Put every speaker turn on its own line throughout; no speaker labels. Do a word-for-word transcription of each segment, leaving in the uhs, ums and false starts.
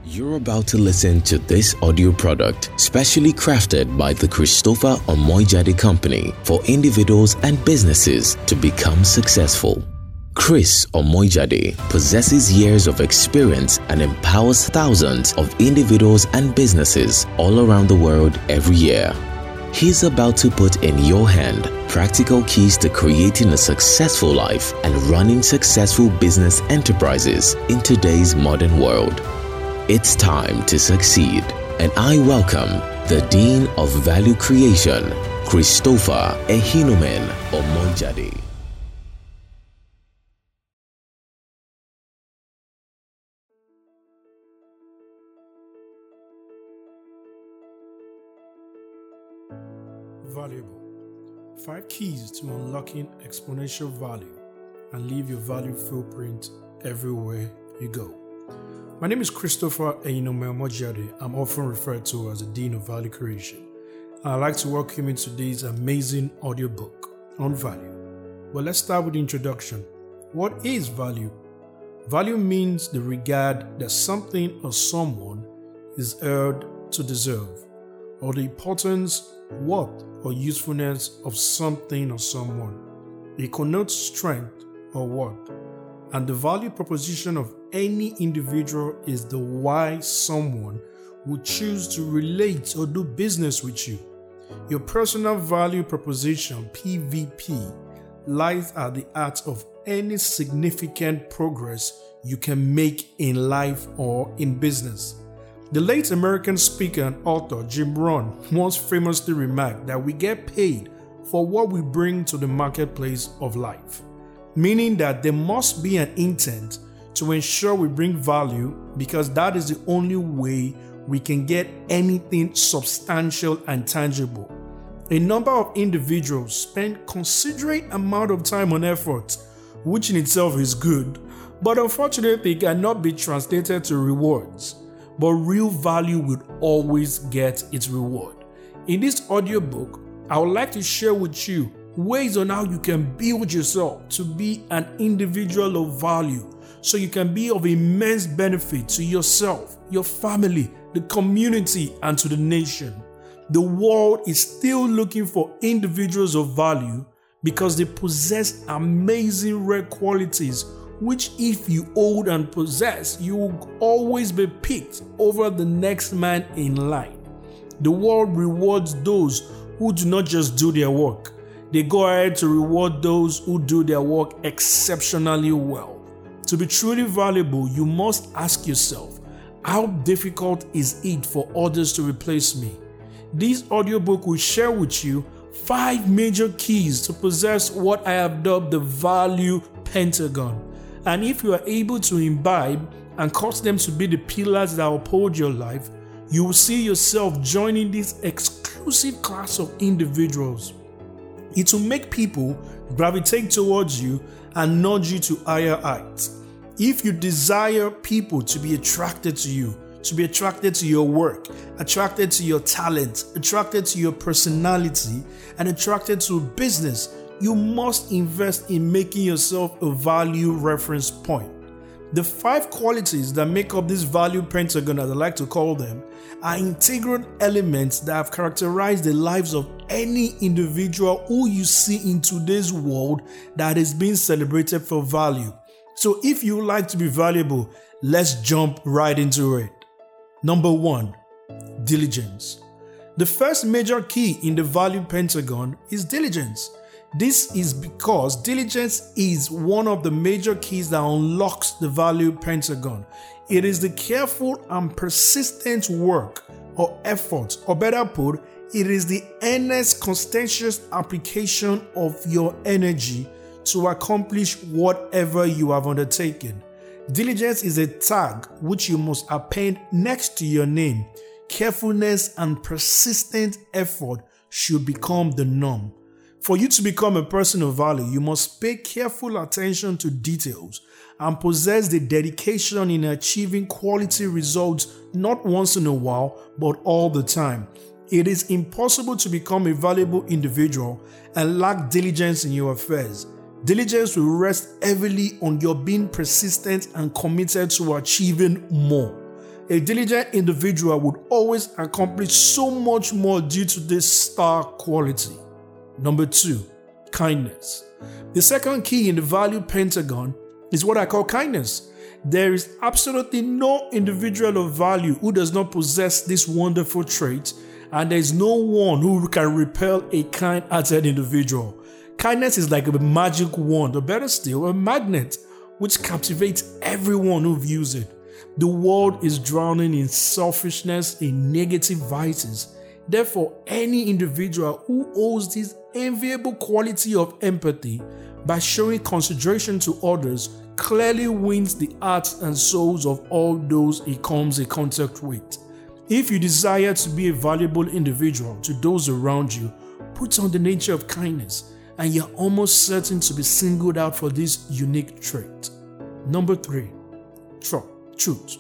You're about to listen to this audio product specially crafted by the Christopher Omoijade Company for individuals and businesses to become successful. Chris Omoijade possesses years of experience and empowers thousands of individuals and businesses all around the world every year. He's about to put in your hand practical keys to creating a successful life and running successful business enterprises in today's modern world. It's time to succeed, and I welcome the Dean of Value Creation, Christopher Ehinomen Omoijade.
Valuable. Five keys to unlocking exponential value and leave your value footprint everywhere you go. My name is Christopher Ehinomen Omoijade. I'm often referred to as the Dean of Value Creation. I'd like to welcome you to today's amazing audiobook on value. Well, let's start with the introduction. What is value? Value means the regard that something or someone is earned to deserve, or the importance, worth, or usefulness of something or someone. It connotes strength or worth, and the value proposition of any individual is the why someone would choose to relate or do business with you. Your personal value proposition, P V P, lies at the heart of any significant progress you can make in life or in business. The late American speaker and author Jim Rohn once famously remarked that we get paid for what we bring to the marketplace of life, meaning that there must be an intent to ensure we bring value, because that is the only way we can get anything substantial and tangible. A number of individuals spend considerate amount of time and effort, which in itself is good, but unfortunately cannot be translated to rewards. But real value will always get its reward. In this audiobook, I would like to share with you ways on how you can build yourself to be an individual of value, so you can be of immense benefit to yourself, your family, the community, and to the nation. The world is still looking for individuals of value because they possess amazing rare qualities which, if you hold and possess, you will always be picked over the next man in line. The world rewards those who do not just do their work. They go ahead to reward those who do their work exceptionally well. To be truly valuable, you must ask yourself, how difficult is it for others to replace me? This audiobook will share with you five major keys to possess what I have dubbed the value pentagon. And if you are able to imbibe and cause them to be the pillars that uphold your life, you will see yourself joining this exclusive class of individuals. It will make people gravitate towards you and nudge you to higher heights. If you desire people to be attracted to you, to be attracted to your work, attracted to your talent, attracted to your personality, and attracted to business, you must invest in making yourself a value reference point. The five qualities that make up this value pentagon, as I like to call them, are integral elements that have characterized the lives of any individual who you see in today's world that is being celebrated for value. So if you like to be valuable, let's jump right into it. Number one, diligence. The first major key in the value pentagon is diligence. This is because diligence is one of the major keys that unlocks the value pentagon. It is the careful and persistent work or effort, or better put, it is the earnest, conscientious application of your energy to accomplish whatever you have undertaken. Diligence is a tag which you must append next to your name. Carefulness and persistent effort should become the norm. For you to become a person of value, you must pay careful attention to details and possess the dedication in achieving quality results not once in a while, but all the time. It is impossible to become a valuable individual and lack diligence in your affairs. Diligence will rest heavily on your being persistent and committed to achieving more. A diligent individual would always accomplish so much more due to this star quality. Number two, kindness. The second key in the value pentagon is what I call kindness. There is absolutely no individual of value who does not possess this wonderful trait, and there is no one who can repel a kind-hearted individual. Kindness is like a magic wand, or better still, a magnet, which captivates everyone who views it. The world is drowning in selfishness, in negative vices. Therefore, any individual who holds this enviable quality of empathy by showing consideration to others clearly wins the hearts and souls of all those he comes in contact with. If you desire to be a valuable individual to those around you, put on the nature of kindness, and you're almost certain to be singled out for this unique trait. Number three, truth.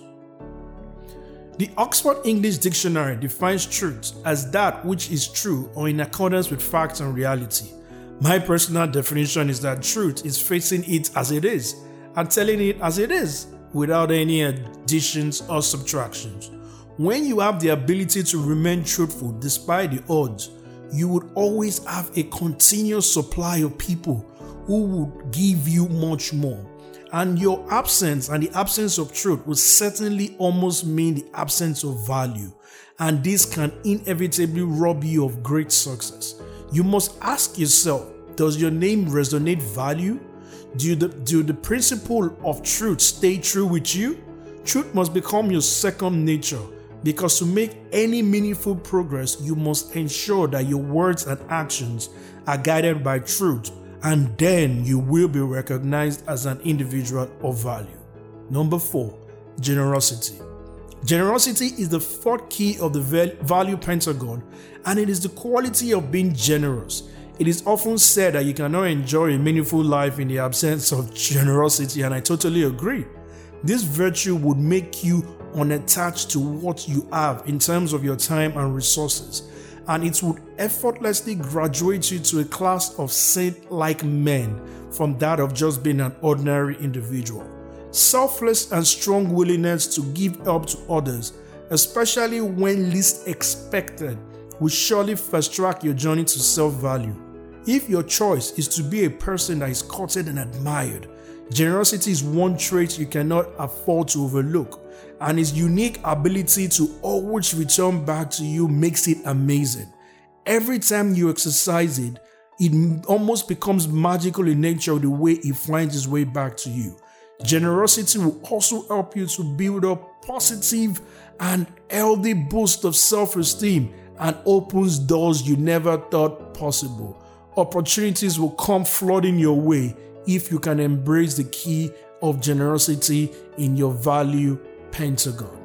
The Oxford English Dictionary defines truth as that which is true or in accordance with facts and reality. My personal definition is that truth is facing it as it is and telling it as it is without any additions or subtractions. When you have the ability to remain truthful despite the odds, you would always have a continuous supply of people who would give you much more. And your absence and the absence of truth will certainly almost mean the absence of value. And this can inevitably rob you of great success. You must ask yourself, does your name resonate value? Do the, do the principle of truth stay true with you? Truth must become your second nature, because to make any meaningful progress, you must ensure that your words and actions are guided by truth, and then you will be recognized as an individual of value. Number four, generosity. Generosity is the fourth key of the value pentagon, and it is the quality of being generous. It is often said that you cannot enjoy a meaningful life in the absence of generosity, and I totally agree. This virtue would make you unattached to what you have in terms of your time and resources, and it would effortlessly graduate you to a class of saint-like men from that of just being an ordinary individual. Selfless and strong willingness to give help to others, especially when least expected, will surely fast-track your journey to self-value. If your choice is to be a person that is courted and admired, generosity is one trait you cannot afford to overlook, and its unique ability to always return back to you makes it amazing. Every time you exercise it, it almost becomes magical in nature the way it finds its way back to you. Generosity will also help you to build up positive and healthy boost of self-esteem and opens doors you never thought possible. Opportunities will come flooding your way if you can embrace the key of generosity in your value pentagon.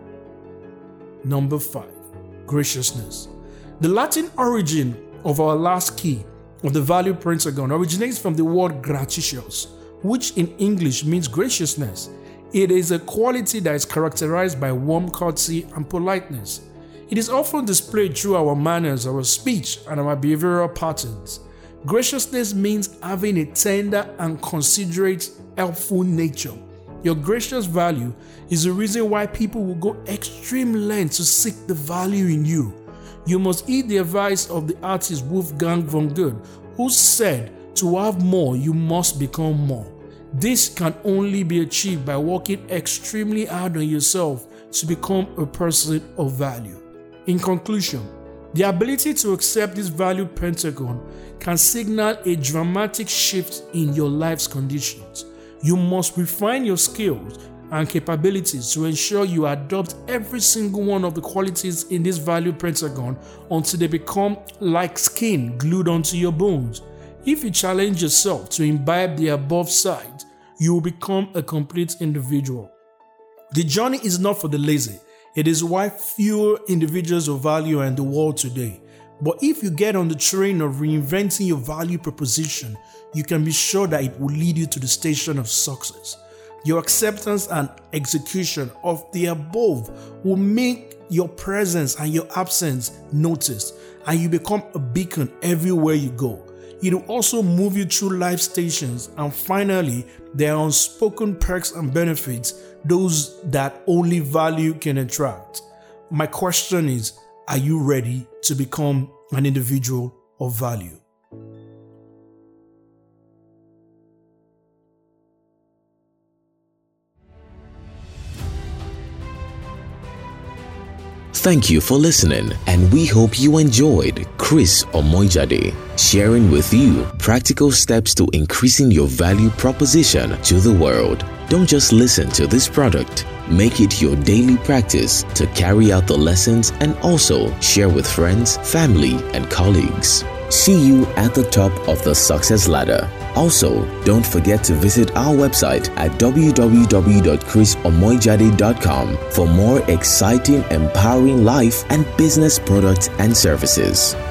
Number five, graciousness. The Latin origin of our last key of the value pentagon originates from the word gratius, which in English means graciousness. It is a quality that is characterized by warm courtesy and politeness. It is often displayed through our manners, our speech, and our behavioral patterns. Graciousness means having a tender and considerate, helpful nature. Your gracious value is the reason why people will go extreme lengths to seek the value in you. You must heed the advice of the artist Wolfgang von Goethe, who said, "To have more, you must become more." This can only be achieved by working extremely hard on yourself to become a person of value. In conclusion, the ability to accept this value pentagon can signal a dramatic shift in your life's conditions. You must refine your skills and capabilities to ensure you adopt every single one of the qualities in this value pentagon until they become like skin glued onto your bones. If you challenge yourself to imbibe the above side, you will become a complete individual. The journey is not for the lazy. It is why fewer individuals of value are in the world today. But if you get on the train of reinventing your value proposition, you can be sure that it will lead you to the station of success. Your acceptance and execution of the above will make your presence and your absence noticed, and you become a beacon everywhere you go. It will also move you through life stations. And finally, there are unspoken perks and benefits, those that only value can attract. My question is, are you ready to become an individual of value?
Thank you for listening, and we hope you enjoyed Chris Omoijade sharing with you practical steps to increasing your value proposition to the world. Don't just listen to this product. Make it your daily practice to carry out the lessons and also share with friends, family, and colleagues. See you at the top of the success ladder. Also, don't forget to visit our website at w w w dot chris omoijade dot com for more exciting, empowering life and business products and services.